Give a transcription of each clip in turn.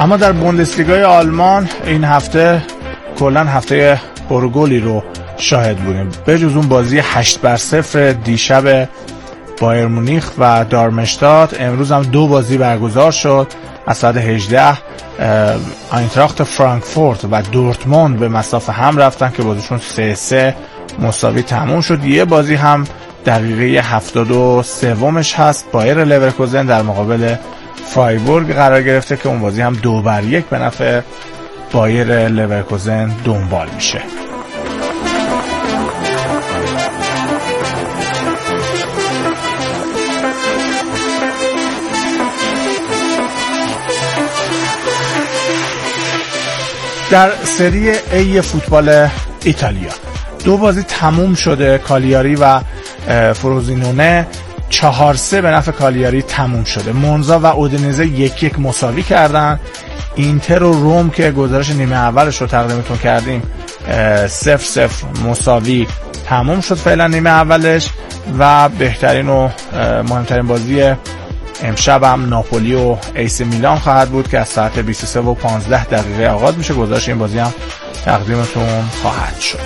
اما در بوندسلیگای آلمان این هفته کلن هفته پرگلی رو شاهد بودیم. به جز اون بازی 8-0 دیشب بایر مونیخ و دارمشتات، امروز هم 2 بازی برگزار شد. از ساعت 18 آینتراخت فرانکفورت و دورتموند به مسافه هم رفتن که بازیشون 3-3 مساوی تموم شد. یه بازی هم دقیقه 73 هست، بایر لورکوزن در مقابل فرایبورگ قرار گرفته که اون بازی هم 2-1 به نفع بایر لورکوزن دنبال میشه. در سری A فوتبال ایتالیا 2 بازی تموم شده. کالیاری و فروزینونه 4-3 به نفع کالیاری تموم شده. مونزا و اودینزه 1-1 مساوی کردن. اینتر و روم که گزارش نیمه اولش رو تقدیمتون کردیم 0-0 مساوی تموم شد فعلا نیمه اولش. و بهترین و مهمترین بازی امشب هم ناپولی و ایسی میلان خواهد بود که از ساعت 23:15 آغاز میشه. گزارش این بازی هم تقدیمتون خواهد شد.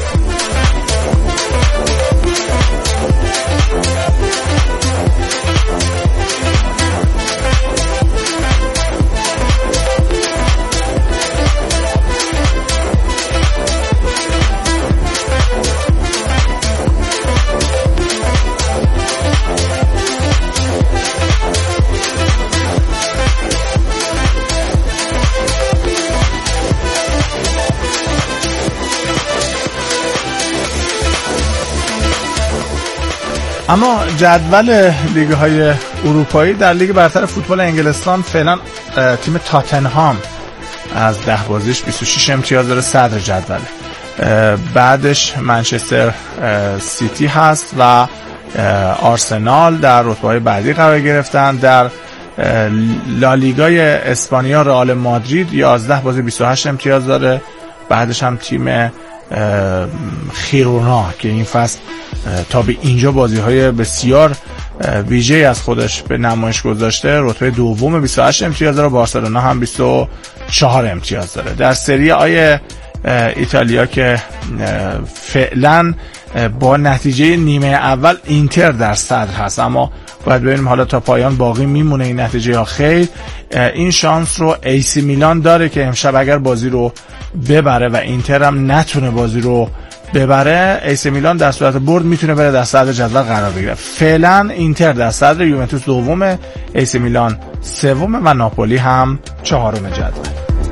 اما جدول لیگ های اروپایی، در لیگ برتر فوتبال انگلستان فعلا تیم تاتنهام از 10 بازیش 26 امتیاز داره، صدر جدوله. بعدش منچستر سیتی هست و آرسنال در رتبه های بعدی قرار گرفتن. در لالیگای اسپانیا رئال مادرید 11 بازی 28 امتیاز داره. بعدش هم تیم خیرونا که این فصل تا به اینجا بازی‌های بسیار ویژه‌ای از خودش به نمایش گذاشته، رتبه دوم 28 امتیاز داره. بارسلونا هم 24 امتیاز داره. در سری آی ایتالیا که فعلا با نتیجه نیمه اول اینتر در صدر هست، اما باید ببینیم حالا تا پایان باقی میمونه این نتیجه یا خیر. این شانس رو ایسی میلان داره که امشب اگر بازی رو ببره و اینتر هم نتونه بازی رو ببره، ایسی میلان در صورت برد میتونه بره در صدر جدول قرار بگیره. فعلا اینتر در صدر، یوونتوس دومه، ایسی میلان سومه و ناپولی هم 4م جدول.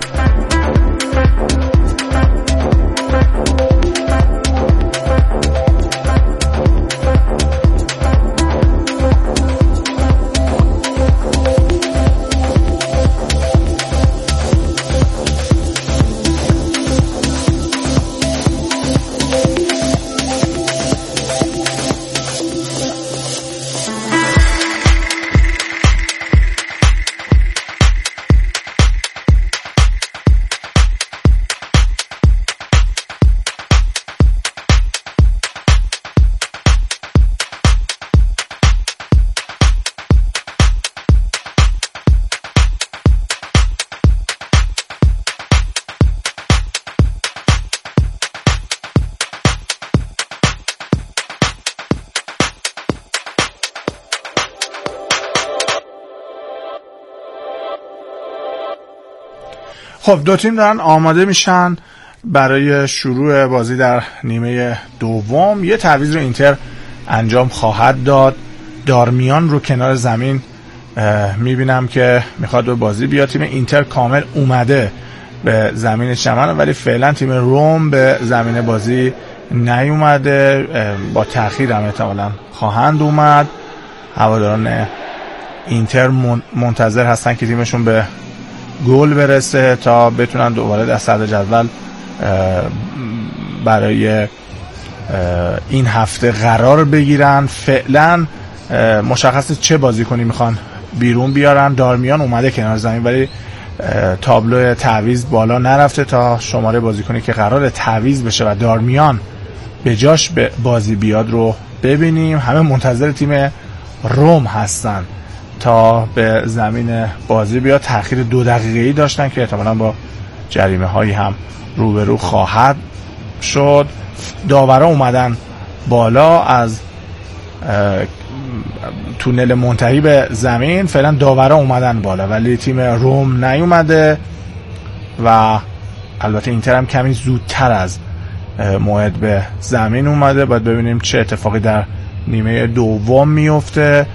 خب 2 تیم دارن آماده میشن برای شروع بازی در نیمه دوم. یه تعویض رو اینتر انجام خواهد داد. دارمیان رو کنار زمین میبینم که میخواد به بازی بیاد. تیم اینتر کامل اومده به زمین چمن، ولی فعلا تیم روم به زمین بازی نیومده، با تأخیر هم احتمالاً خواهند اومد. هواداران اینتر منتظر هستن که تیمشون به گل برسه تا بتونن دوباره در صدر جدول برای این هفته قرار بگیرن. فعلا مشخص چه بازیکنی میخوان بیرون بیارن. دارمیان اومده کنار زمین ولی تابلو تعویض بالا نرفته تا شماره بازیکنی که قرار تعویض بشه و دارمیان به جاش به بازی بیاد رو ببینیم. همه منتظر تیم روم هستن تا به زمین بازی بیاد. تأخیر 2 دقیقه‌ای داشتن که احتمالاً با جریمه هایی هم روبرو خواهد شد. داورا اومدن بالا از تونل منتهی به زمین. فعلا داورا اومدن بالا ولی تیم روم نیومده و البته اینتر هم کمی زودتر از موعد به زمین اومده. باید ببینیم چه اتفاقی در نیمه دوم میفته.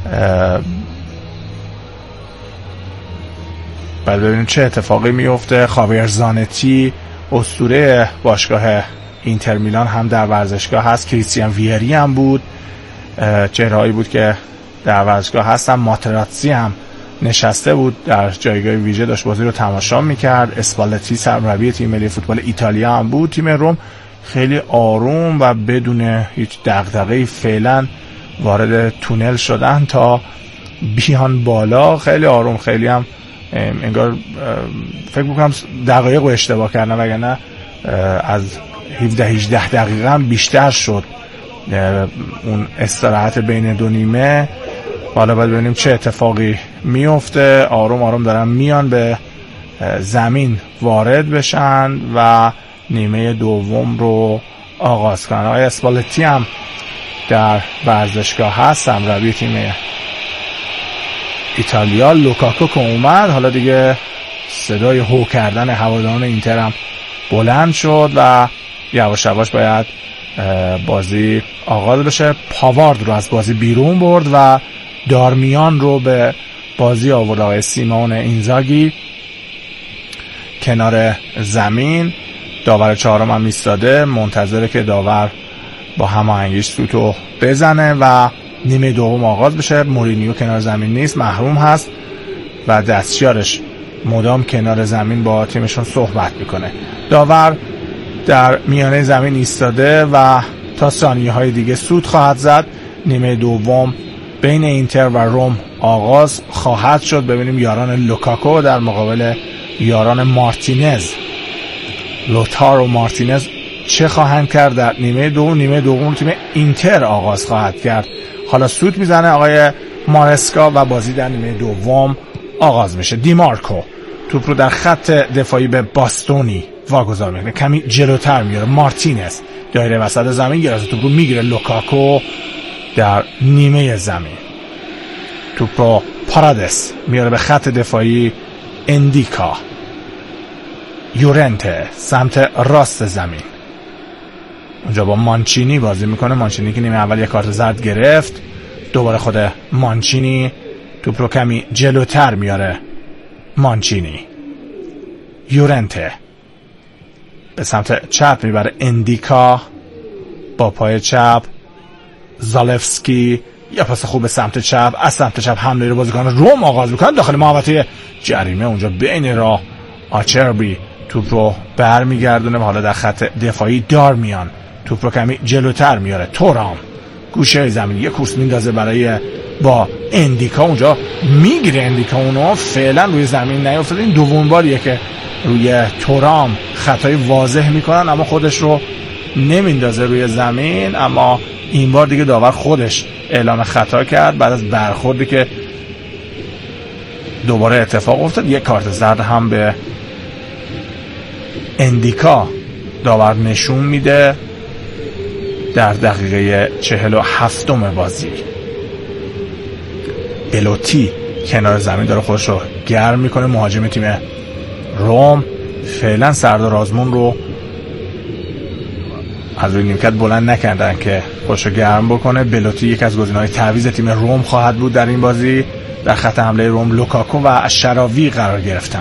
خاویر زانتی اسطوره باشگاه اینتر میلان هم در ورزشگاه هست. کریستیان ویری هم بود، چهرهایی بود که در ورزشگاه هستن. ماتراتزی هم نشسته بود در جایگاه ویژه، داشت بازی رو تماشا میکرد. اسپالتی سرمربی تیم ملی فوتبال ایتالیا هم بود. تیم روم خیلی آروم و بدون هیچ دغدغه‌ای فعلا وارد تونل شدن تا بیان بالا. خیلی آروم، خیلی هم انگار فکر میکنم دقایق رو اشتباه کردن وگرنه از 17-18 دقیقه هم بیشتر شد اون استراحت بین دو نیمه. حالا باید ببینیم چه اتفاقی میفته. آروم آروم دارن میان به زمین وارد بشن و نیمه دوم رو آغاز کنن. آقای اسپالتی هم در ورزشگاه هست، مربی تیم ایتالیا. لوکاکو که اومد، حالا دیگه صدای هو کردن هواداران اینتر هم بلند شد و یواش یواش باید بازی آغاز بشه. پاوارد رو از بازی بیرون برد و دارمیان رو به بازی آورد. آقای سیمون اینزاگی کنار زمین، داور چهارم هم ایستاده منتظره که داور با هماهنگیش سوتو بزنه و نیمه دوم آغاز بشه. مورینیو کنار زمین نیست، محروم هست و دستیارش مدام کنار زمین با تیمشون صحبت میکنه. داور در میانه زمین ایستاده و تا ثانیه های دیگه سوت خواهد زد. نیمه دوم بین اینتر و روم آغاز خواهد شد. ببینیم یاران لوکاکو در مقابل یاران مارتینز، لوتارو مارتینز چه خواهند کرد در نیمه دوم. نیمه دوم تیم اینتر آغاز خواهد کرد. حالا سوت میزنه آقای مارسکا و بازی در نیمه دوم آغاز میشه. دیمارکو توپ رو در خط دفاعی به باستونی واگذار میکنه، کمی جلوتر میاره. مارتینز دایره وسط زمین گرفته توپ رو میگیره. لوکاکو در نیمه زمین توپ رو پارادس میاره به خط دفاعی. اندیکا، یورنته سمت راست زمین، اونجا با مانچینی بازی میکنه. مانچینی که نیمه اول یک کارت زرد گرفت. دوباره خود مانچینی توپ رو کمی جلوتر میاره. مانچینی، یورنته به سمت چپ میبره. اندیکا با پای چپ. زالفسکی یا پاس خوب به سمت چپ. از سمت چپ حمله رو بازیکن روم آغاز میکنن داخل محوطه جریمه. اونجا بین راه آچربی توپ رو برمیگردونه و حالا در خط دفاعی دارمیان توپ رو کمی جلوتر میاره. تورام گوشه زمین یه کورس میندازه برای با اندیکا، اونجا میگیره اندیکا اونو. فعلا روی زمین نیافتاده. این دومین باریه که روی تورام خطای واضح میکنن اما خودش رو نمیندازه روی زمین. اما این بار دیگه داور خودش اعلام خطا کرد بعد از برخوردی که دوباره اتفاق افتاد. یک کارت زرد هم به اندیکا داور نشون میده در دقیقه 47 بازی. بلوتی کنار زمین داره خودش رو گرم میکنه. مهاجم تیم روم فعلا سردار آزمون رو از روی نیمکت بلند نکردن که خودش رو گرم بکنه. بلوتی یک از گزینه‌های تعویض تیم روم خواهد بود در این بازی. در خط حمله روم لوکاکو و شراوی قرار گرفتن.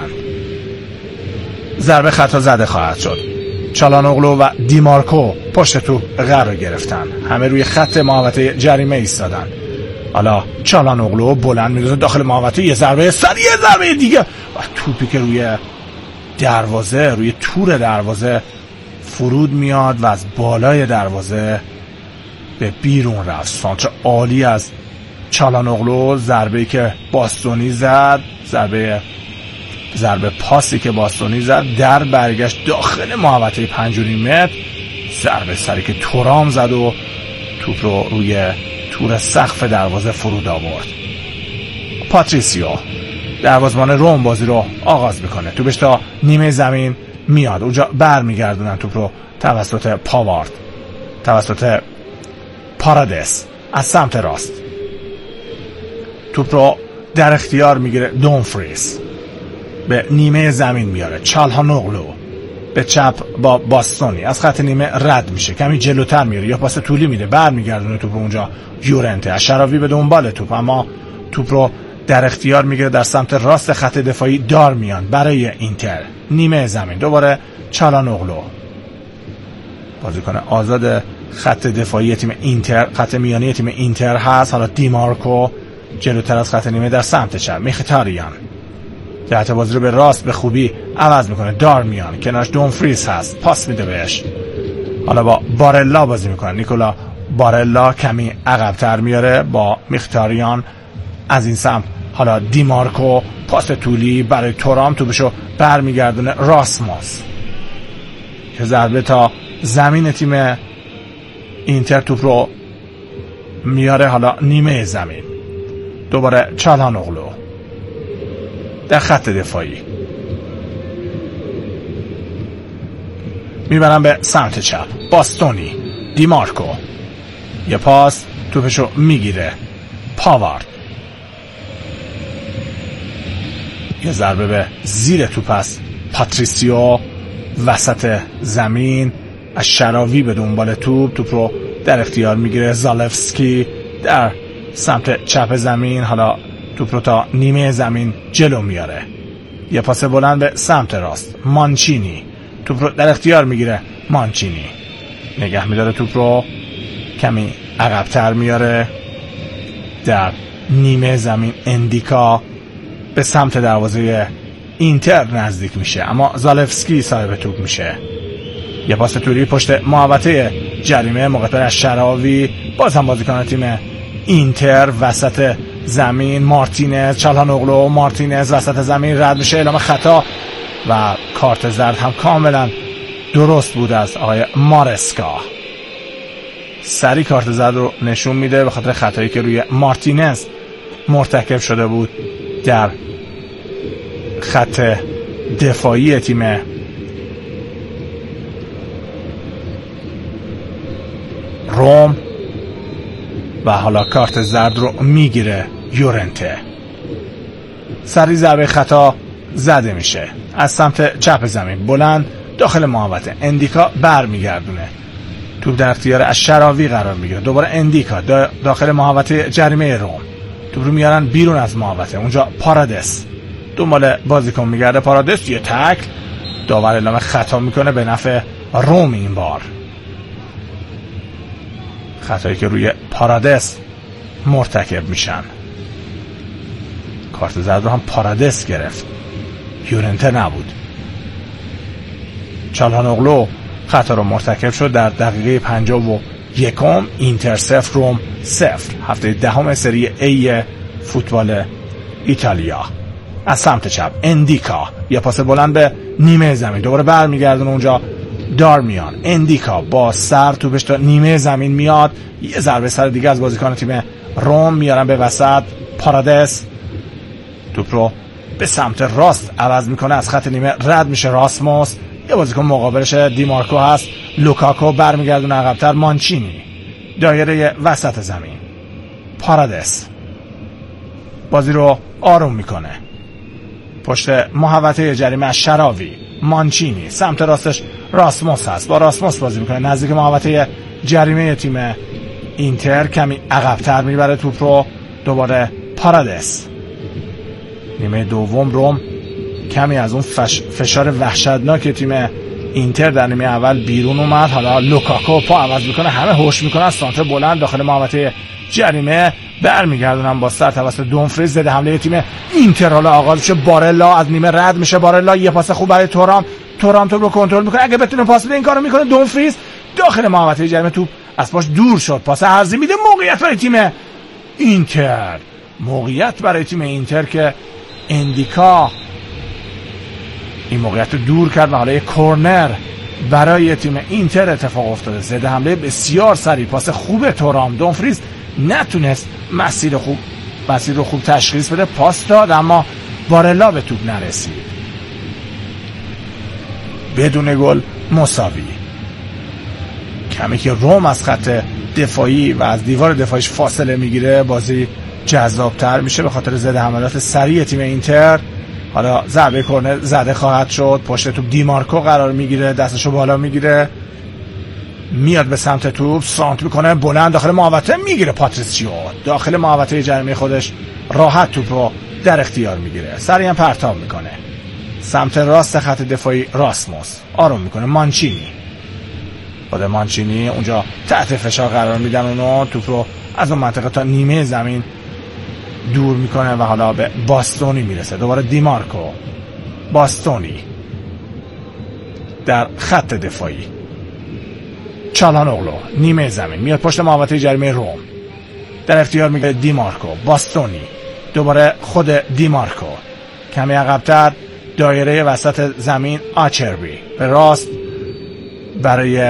ضربه خطا زده خواهد شد. چالانوغلو و دیمارکو پشت توپ قرار گرفتن. همه روی خط محوطه جریمه ایستادن. حالا چالانوغلو بلند می‌دوزه داخل محوطه. یه ضربه سری، یه ضربه دیگه و توپی که روی دروازه، روی تور دروازه فرود میاد و از بالای دروازه به بیرون رفت. سانتر عالی از چالانوغلو. ضربه‌ای که باستونی زد، ضربه پاسی که باستونی زد در برگشت داخل محوطه 5 متر. ضربه سری که تورام زد و توپ رو روی تور سقف دروازه فرود آورد. پاتریسیو دروازه‌بان روم بازی رو آغاز میکنه. توپش تا نیمه زمین میاد، اونجا برمیگردونن توپ رو توسط پاوارد، توسط پارادس از سمت راست. توپ رو در اختیار میگیره دومفریز، به نیمه زمین میاره. چالهانوغلو به چپ با باستونی از خط نیمه رد میشه، کمی جلوتر میره یا پاس طولی میده، برمیگردونه توپ. اونجا یورنته اشراوی به دنبال توپ، اما توپ رو در اختیار میگیره در سمت راست خط دفاعی. دار میان برای اینتر نیمه زمین. دوباره چالهانوغلو بازیکن آزاد خط دفاعی تیم اینتر، خط میانی تیم اینتر هست. حالا دیمارکو جلوتر از خط نیمه در سمت چپ. میخیتاریان جهت بازی رو به راست به خوبی عوض میکنه. دار میان کنارش دومفریز هست، پاس میده بهش. حالا با بارلا بازی میکنه. نیکولا بارلا کمی عقب‌تر میاره با میخیتاریان از این سمت. حالا دیمارکو پاس طولی برای تورام، توپشو برمیگردونه راسموس که ضربه تا زمین تیم اینتر توپ رو میاره. حالا نیمه زمین. دوباره چالهانوغلو در خط دفاعی میبرن به سمت چپ. باستونی، دیمارکو یه پاس، توپشو میگیره پاوارد، یه ضربه به زیر توپ است. پاتریسیو وسط زمین از شراوی به دنبال توپ رو در اختیار میگیره. زالفسکی در سمت چپ زمین. حالا توپ رو تا نیمه زمین جلو میاره. یه پاس بلند به سمت راست. مانچینی توپ رو در اختیار میگیره. مانچینی نگه میداره توپ رو، کمی عقب‌تر میاره در نیمه زمین. اندیکا به سمت دروازه اینتر نزدیک میشه، اما زالفسکی صاحب توپ میشه. یه پاس طولی پشت محوطه جریمه، موقع از شراوی. باز هم بازیکن تیم اینتر وسط زمین. مارتینز، چالهانوغلو، مارتینز وسط زمین رد میشه، اعلام خطا و کارت زرد هم کاملا درست بود از آقای مارسکا. سری کارت زرد رو نشون میده به خاطر خطایی که روی مارتینز مرتکب شده بود در خط دفاعی تیم روم و حالا کارت زرد رو میگیره یورنته. سری ضربه خطا زده میشه از سمت چپ زمین، بلند داخل محوطه. اندیکا برمیگردونه، توپ در اختیار اشراوی قرار میگیره. دوباره اندیکا داخل محوطه جریمه روم، توپ رو میارن بیرون از محوطه. اونجا پارادس دنبال بازیکن میگرده. پارادس یه تکل، داور اعلام خطا میکنه به نفع روم. این بار خطایی که روی پارادس مرتکب میشن. کارت زرد رو هم پارادس گرفت، یورنته نبود. چالهانوغلو خطا رو مرتکب شد در دقیقه 51. اینتر 0 روم 0. هفته 10 سری ای فوتبال ایتالیا. از سمت چپ اندیکا یه پاس بلند به نیمه زمین، دوباره برمیگردونه اونجا. دار میان. اندیکا با سر توپش تا نیمه زمین میاد. یه ضربه سر دیگه از بازیکن تیم روم میارن به وسط. پارادس توپ رو به سمت راست عوض میکنه، از خط نیمه رد میشه. راسموس یه بازیکن مقابلش دیمارکو هست. لوکاکو برمیگردونه عقب‌تر. مانچینی دایره وسط زمین. پارادس بازی رو آروم میکنه پشت محوطه جریمه. شراوی، مانچینی سمت راستش راسموس هست، با راسموس بازی میکنه نزدیک محوطه جریمه تیم اینتر. کمی عقب‌تر میبره توپ رو. دوباره پارادس. نیمه دوم روم کمی از اون فشار وحشتناک تیم اینتر در نیمه اول بیرون اومد. حالا لوکاکو پا عوض میکنه، همه هوش میکنن از سانتر بلند داخل محوطه جریمه. برمیگردونن با سر توسط دومفریز. ضد حمله تیم اینتر حالا آغاز میشه. بارلا از نیمه رد میشه. بارلا یه پاس خوب برای تورام توپ رو کنترل میکنه، اگه بتونه پاس بده این کارو میکنه. دومفریز داخل محوطه جریمه، توپ از پاش دور شد. پاس عرضی میده. موقعیت برای تیم اینتر که اندیکا این موقعیت رو دور کرد و حالا یک کورنر برای تیم اینتر اتفاق افتاده. ضد حمله بسیار سریع، پاس خوب تورام. دومفریز نتونست مسیر خوب مسیر رو خوب تشخیص بده، پاس داد اما بارلا به توپ نرسید. بدون گل مساوی. کمی که روم از خط دفاعی و از دیوار دفاعیش فاصله میگیره بازی جذابتر میشه به خاطر ضد حملات سریع تیم اینتر. حالا ضربه کرنر زده خواهد شد، پشت توپ دیمارکو قرار میگیره، دستشو بالا میگیره، میاد به سمت توپ، سانت میکنه بلند داخل محوطه، میگیره پاتریسیو داخل محوطه جریمه خودش، راحت توپ رو در اختیار میگیره، سریعا پرتاب میکنه سمت راست خط دفاعی. راسموس آروم میکنه، مانچینی خود مانچینی اونجا تحت فشار قرار میدن، اونو توپ رو از اون منطقه تا نیمه زمین دور میکنه و حالا به باستونی میرسه. دوباره دیمارکو، باستونی در خط دفاعی، چالانوغلو نیمه زمین میاد پشت محوطه جریمه روم، در اختیار میگیره دیمارکو، باستونی، دوباره خود دیمارکو، کمی عقب‌تر دایره وسط زمین آچربی به راست برای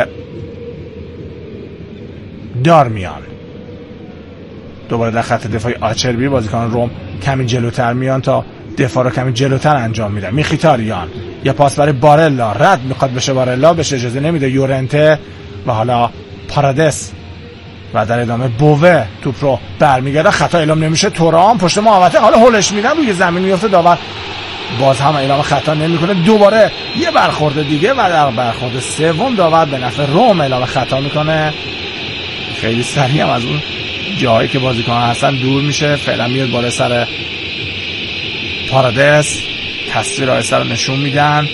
دارمیان، دوباره در خط دفاعی آچربی. بازیکن روم کمی جلوتر میان تا دفاع رو کمی جلوتر انجام میدن. میخیتاریان یه پاس برای بارلا، رد میخواد بشه بارلا، بهش اجازه نمیده یورنته و حالا پارادس و در ادامه بووه توپ رو برمیگرده، خطا اعلام نمیشه، تورام پشت محوطه، حالا هولش میدن روی زمین میفته، داور باز هم اعلام خطا نمیکنه. دوباره یه برخورد دیگه و در برخورد سوم داور به نفع روم اعلام خطا میکنه. خیلی سریع هم از اون جایی که بازیکن هستن دور میشه، فعلا میاد بالا سر پارادس، تصویر آیسته رو نشون میدن.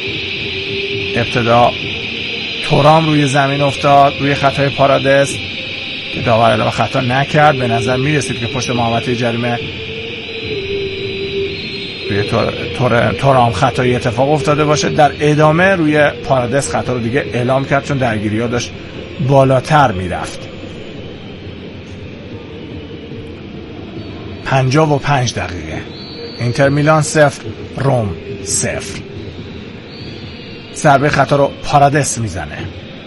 ابتدا تورام روی زمین افتاد روی خطای پارادس که داور اعلام خطا نکرد. به نظر میرسید که پشت محوطه جریمه روی تورام خطایی اتفاق افتاده باشه. در ادامه روی پارادس خطا رو دیگه اعلام کرد چون درگیری ها داشت بالاتر میرفت. 55 دقیقه، اینتر میلان 0 روم 0. ضربه خطا رو پارادس میزنه.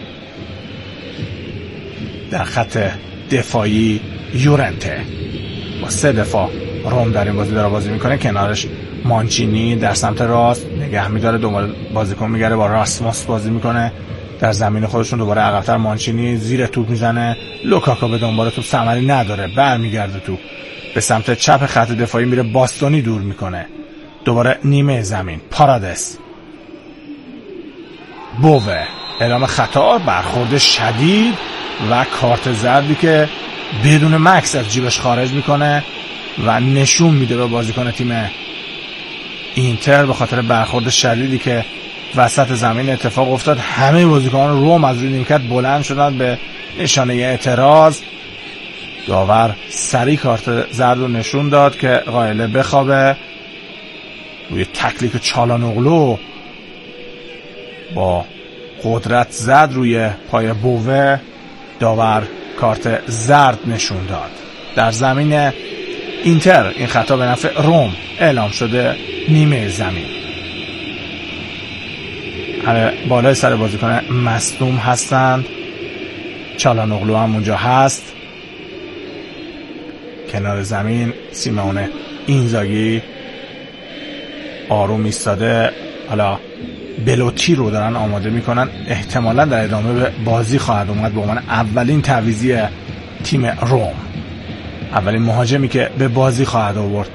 در خط دفاعی یورنته با 3 دفاع روم در این بازی داره بازی میکنه، کنارش مانچینی در سمت راست نگه میداره، دوباره بازیکن میگره با راسموس بازی میکنه در زمین خودشون. دوباره عقب‌تر مانچینی زیر توپ میزنه، لوکاکو به دنبال توپ ثمری نداره، برمیگرده توپ به سمت چپ خط دفاعی میره، باستونی دور میکنه، دوباره نیمه زمین پارادس، بووه اعلام خطا، برخورد شدید و کارت زردی که بدون مکس از جیبش خارج میکنه و نشون میده به بازیکن تیم اینتر به خاطر برخورد شدیدی که وسط زمین اتفاق افتاد. همه بازیکنان روم از روی نیمکت بلند شدن به نشانه اعتراض. داور سریع کارت زرد رو نشون داد که قائله بخوابه. روی تکلیک چالانوغلو با قدرت زد روی پای بووه، داور کارت زرد نشون داد. در زمین اینتر این خطا به نفع روم اعلام شده، نیمه زمین. همه بالای سر بازیکن مصدوم هستند. چالانوغلو هم اونجا هست. کنار زمین سیمونه اینزاگی آروم ایستاده. حالا بلوتی رو دارن آماده میکنن، احتمالا در ادامه به بازی خواهد اومد به عنوان اولین تعویضی تیم روم، اولین مهاجمی که به بازی خواهد آورد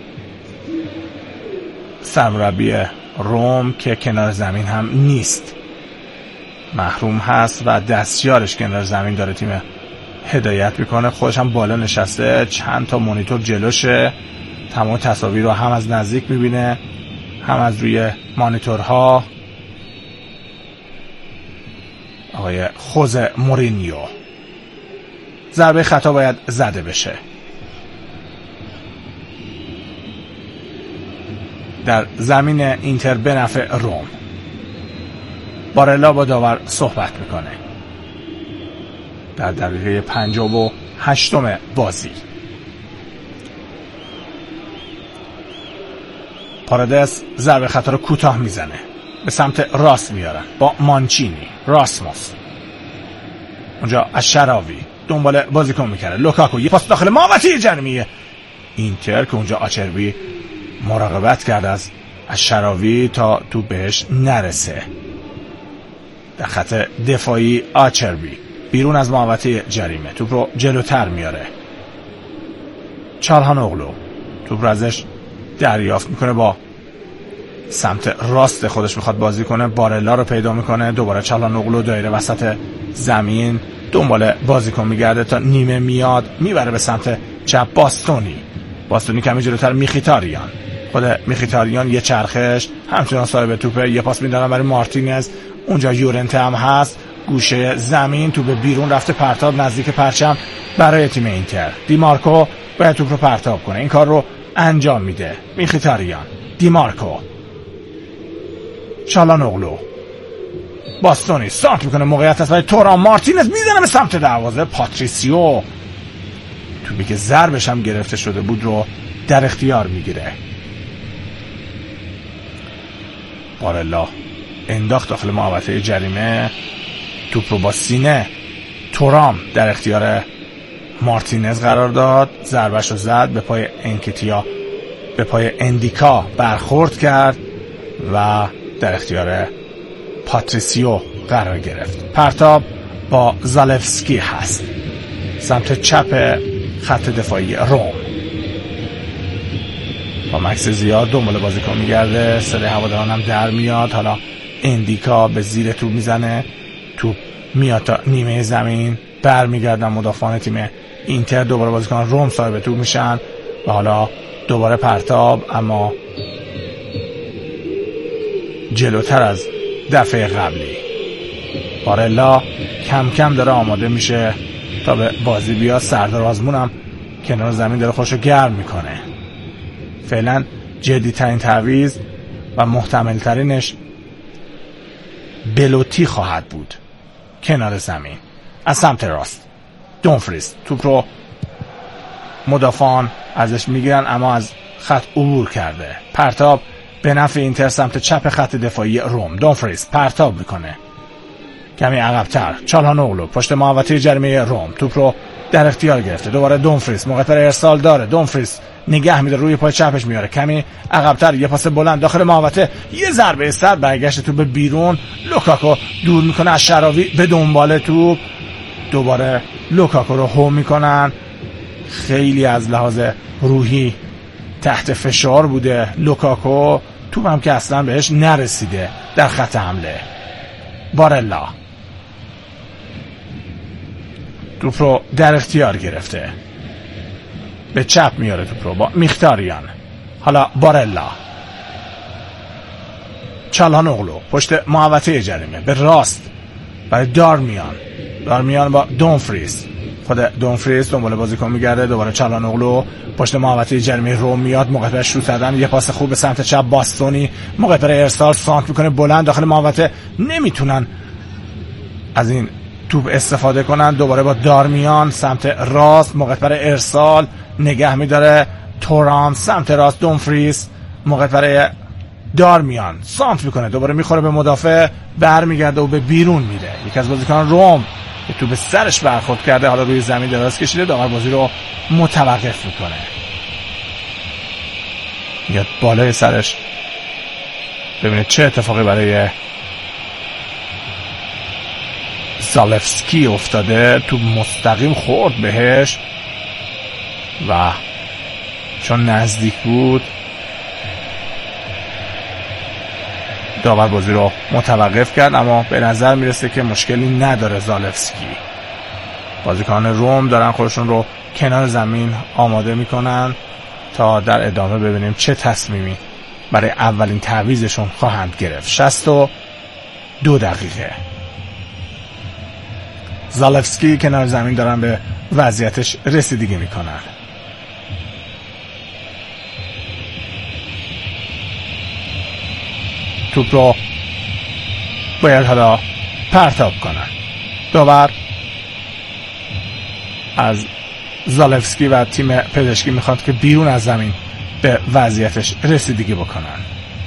سرمربی روم که کنار زمین هم نیست، محروم هست و دستیارش کنار زمین داره تیم هدایت میکنه. خودش هم بالا نشسته، چند تا مانیتور جلوشه، تمام تصاویر رو هم از نزدیک میبینه هم از روی مانیتورها. آقای خوزه مورینیو. ضربه خطا باید زده بشه. در زمین اینتر به نفع روم. بارلا با داور صحبت میکنه در دقیقه 58 بازی. پارادس ضربه خطا رو کوتاه میزنه، به سمت راست میارن با مانچینی، راسموس اونجا از شراوی دنبال بازیکن میکنه، لوکاکو یه پاس داخل محوطه جریمه، اینتر که اونجا آچربی مراقبت کرد از شراوی تا توپ بهش نرسه. در خط دفاعی آچربی بیرون از محوطه جریمه توپ رو جلوتر میاره. چالهانوغلو توپ رو ازش دریافت میکنه، با سمت راست خودش میخواد بازی کنه، بارلا رو پیدا میکنه. دوباره چالهانوغلو دایره وسط زمین دنبال بازیکن میگرده تا نیمه میاد، میبره به سمت چپ. باستونی کمی جلوتر. میخیتاریان، خود میخیتاریان یه چرخش همچنان صاحب توپه، یه پاس میدارن برای مارتینز، اونجا یورنته هم هست، گوشه زمین توپ بیرون رفته، پرتاب نزدیک پرچم برای تیم اینتر. دیمارکو باید توپ رو پرتاب کنه، این کار رو انجام میده. میخیتاریان، دیمارکو، چالهانوغلو، باستونی سانت میکنه، موقعیت هست برای تورام، مارتینز میزنه به سمت دروازه. پاتریسیو توپی که ضربش هم گرفته شده بود رو در اختیار میگیره. بارلا انداخت داخل محوطه جریمه، توپ رو با سینه تورام در اختیار مارتینز قرار داد، ضربش رو زد به پای انکتیا، به پای اندیکا برخورد کرد و در اختیار پاتریسیو قرار گرفت. پرتاب با زالفسکی هست سمت چپ خط دفاعی روم. با مکس زیاد دنبال بازیکن میگرده، صدای هواداران هم در میاد. حالا اندیکا به زیر توپ میزنه، توپ میاد تا نیمه زمین، برمیگردن مدافعان تیم اینتر، دوباره بازیکن روم صاحب توپ میشن و حالا دوباره پرتاب، اما جلوتر از دفعه قبلی. بارلا کم کم داره آماده میشه تا به بازی بیاد. سردار آزمون هم کنار زمین داره خودشو گرم میکنه. فعلا جدی ترین تعویض و محتمل ترینش بلوتی خواهد بود کنار زمین. از سمت راست دونفریز توپ رو مدافعان ازش میگیرن، اما از خط عبور کرده. پرتاب به نفع اینتر سمت چپ خط دفاعی روم. دونفریز پرتاب میکنه کمی عقب‌تر. چالهانوغلو پشت محوطه جریمه روم توپ رو در اختیار گرفته. دوباره دونفریز موقع پر ارسال داره. دونفریز نگه میده، روی پای چپش میاره، کمی عقب‌تر، یه پاس بلند داخل محوطه، یه ضربه سر، برگشت توپ به بیرون. لوکاکو دور میکنه از شراوی به دنبال توپ، دوباره لوکاکو رو هوم میکنن. خیلی از لحاظ روحی تحت فشار بوده لوکاکو، توپ هم که اصلا بهش نرسیده در خط حمله. بارلا توپ رو در اختیار گرفته، به چپ میاره توپ رو با میختاریان. حالا بارلا، چالهانوغلو پشت محوطه جریمه به راست برای دارمیان با دونفریز. خود دونفریز دنبال بازیکن میگرده، دوباره چالهانوغلو پشت محوطه جریمه روم میاد، موقع پر شوت زدن، یه پاس خوب به سمت چپ. باستونی موقع پر ارسال سانت میکنه بلند داخل محوطه، نمیتونن از این توپ استفاده کنن. دوباره با دارمیان سمت راست، موقع پر ارسال نگه میداره تورام سمت راست. دونفریز موقع پر دارمیان سانت میکنه، دوباره میخوره به مدافع، برمیگرده و به بیرون میره. یکی از بازیکنان روم که تو به سرش برخورد کرده، حالا روی زمین دراز کشیده، داور بازی رو متوقف میکنه. میاد بالای سرش ببینه چه اتفاقی برای زالفسکی افتاده. تو مستقیم خورد بهش و چون نزدیک بود داور بازی رو متوقف کرد، اما به نظر میرسه که مشکلی نداره زالفسکی. بازیکنان روم دارن خودشون رو کنار زمین آماده میکنن تا در ادامه ببینیم چه تصمیمی برای اولین تعویضشون خواهند گرفت. 62 دقیقه زالفسکی کنار زمین دارن به وضعیتش رسیدگی میکنن. توپ رو باید حالا پرتاب کنن. داور از زالفسکی و تیم پزشکی میخواد که بیرون از زمین به وضعیتش رسیدگی بکنن.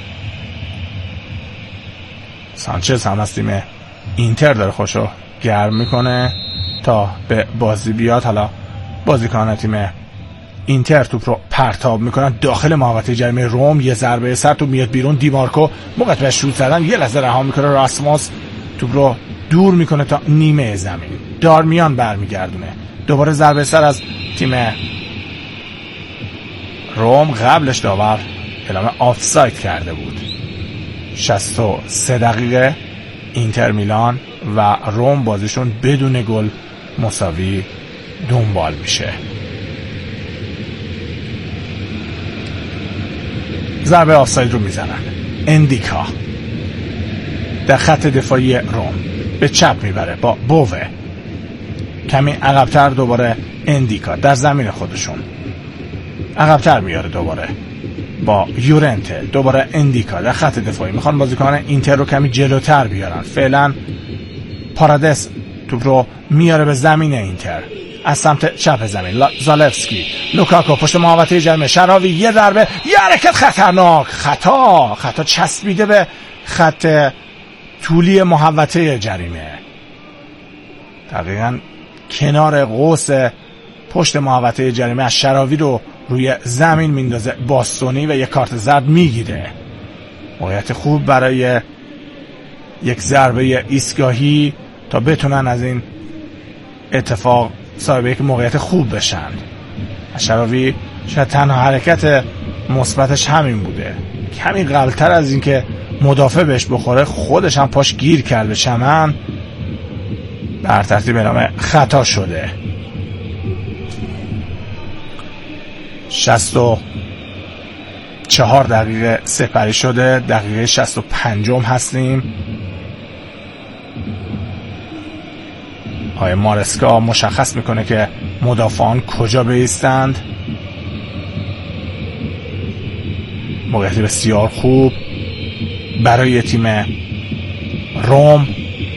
سانچز هم از تیم اینتر داره خوشو گرم میکنه تا به بازی بیاد. حالا بازیکن تیم اینتر توپ رو پرتاب میکنن داخل محوطه جریمه روم. یه ضربه سر توپ میاد بیرون. دیمارکو موقع به شوت زدن یه لحظه رها میکنه. راسموس توپ رو دور میکنه تا نیمه زمین. دارمیان برمیگردونه. دوباره ضربه سر از تیم روم. قبلش داور اعلام آفساید کرده بود. 63 دقیقه اینتر میلان و روم بازیشون بدون گل مساوی دنبال میشه. ضربه آفساید رو میزنن. اندیکا در خط دفاعی روم به چپ میبره با بووه. کمی عقب‌تر دوباره اندیکا در زمین خودشون عقب‌تر میاره. دوباره با یورنته. دوباره اندیکا در خط دفاعی میخوان بازیکن اینتر رو کمی جلوتر بیارن. فعلا پارادس توپ رو میاره به زمین اینتر از سمت چپ زمین. زالفسکی. لوکاکو پشت محوطه جریمه. شراوی یه ضربه. یه حرکت خطرناک. خطا چسبیده به خط طولی محوطه جریمه. دقیقاً کنار قوس پشت محوطه جریمه. از شراوی رو روی زمین میندازه باستونی و یک کارت زرد میگیره. موقعیت خوب برای یک ضربه ایستگاهی تا بتونن از این اتفاق صاحب یک موقعیت خوب بشن. شراوی شاید تنها حرکت مثبتش همین بوده. کمی غلط‌تر از این که مدافع بهش بخوره خودش هم پاش گیر کرد به چمن. بر ترتیب اعلام خطا شده. 64 دقیقه سپری شده. دقیقه 65 هستیم. آقای مارسکا مشخص میکنه که مدافعان کجا بایستند. موقعیت بسیار خوب برای تیم روم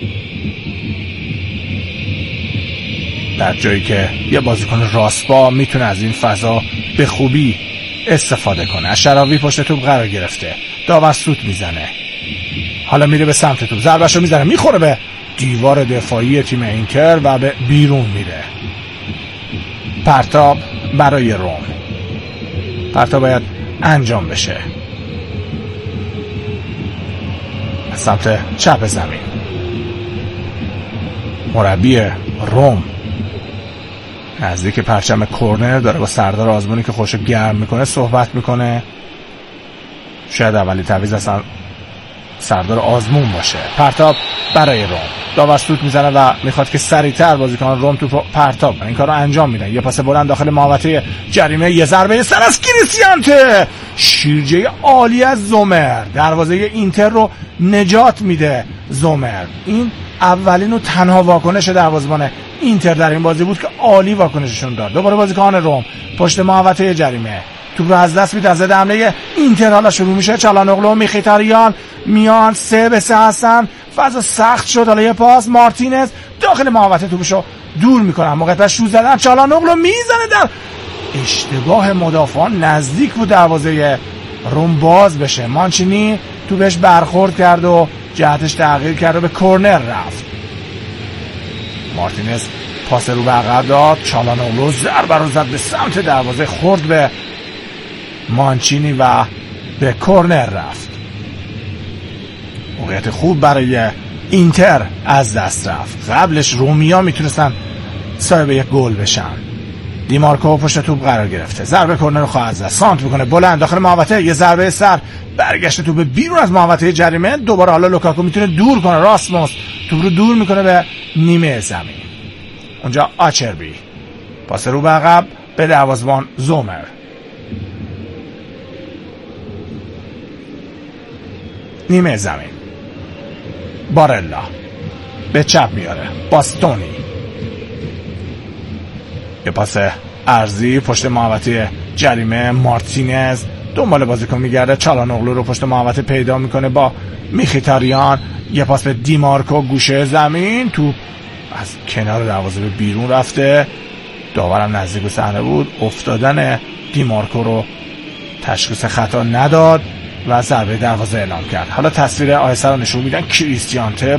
در جایی که یه بازیکن راست‌پا میتونه از این فضا به خوبی استفاده کنه. شراوی پشت توپ قرار گرفته. داور سوت میزنه. حالا میره به سمت توپ. ضربه‌شو میزنه. میخوره به دیوار دفاعی تیم اینتر و به بیرون میره. پرتاب برای روم. پرتاب باید انجام بشه از سمت چپ زمین. مربی روم نزدیک پرچم کورنر داره با سردار آزمونی که خوشو گرم میکنه صحبت میکنه. شاید اولی تعویض اصلا سردار آزمون باشه. پرتاب برای روم. داور سوت میزنه و میخواد که سریعتر بازیکن روم توپو پرتاب کنه. این کارو انجام میدن. یه پاس بلند داخل محوطه جریمه. یه ضربه سر از کریستیانته. شیرجه عالی از زومر. دروازه اینتر رو نجات میده زومر. این اولین و تنها واکنش دروازه‌بان اینتر در این بازی بود که عالی واکنششون داد. دوباره بازیکن روم پشت محوطه جریمه توپ رو از دست میده. از حمله اینتر حالا شروع میشه. چالانوغلو و میخیتاریان میان 3-3 هستن. فضا سخت شد. حالا یه پاس. مارتینز داخل محوطه توپشو دور میکنن. موقع بعد شوت زدن. چالانوغلو میزنه در اشتباه مدافعان. نزدیک بود دروازه روم باز بشه. مانچینی توپش برخورد کرد و جهتش تغییر کرد و به کورنر رفت. مارتینز پاس رو به عقب داد. چالانوغلو ضربه رو زد به سمت دروازه. خورد به مانچینی و به کورنر رفت. موقعیت خوب برای اینتر از دست رفت. قبلش رومیا میتونستن صاحب یک گل بشن. دیمارکو پشت توپ قرار گرفته. ضربه کورنر رو خواهد زد. سانت میکنه بلند داخل محوطه. یه ضربه سر برگشت توپ بیرون از محوطه جریمه. دوباره حالا لوکاکو میتونه دور کنه. راسموس توپ رو دور میکنه به نیمه زمین. اونجا آچربی پاس رو به عقب به دروازه‌بان زومر. نیمه زمین. بارلا به چپ میاره. باستونی یه پاس عرضی پشت محوطه جریمه. مارتینز دنبال بازیکن میگرده. چالانوغلو رو پشت محوطه پیدا میکنه با میخیتاریان. یه پاس به دیمارکو گوشه زمین. توپ از کنار دروازه به بیرون رفته. داورم نزدیک به صحنه بود. افتادن دیمارکو رو تشخیص خطا نداد و ضربه دروازه اعلام کرد. حالا تصویر آیسا رو نشون میدن. کریستیانته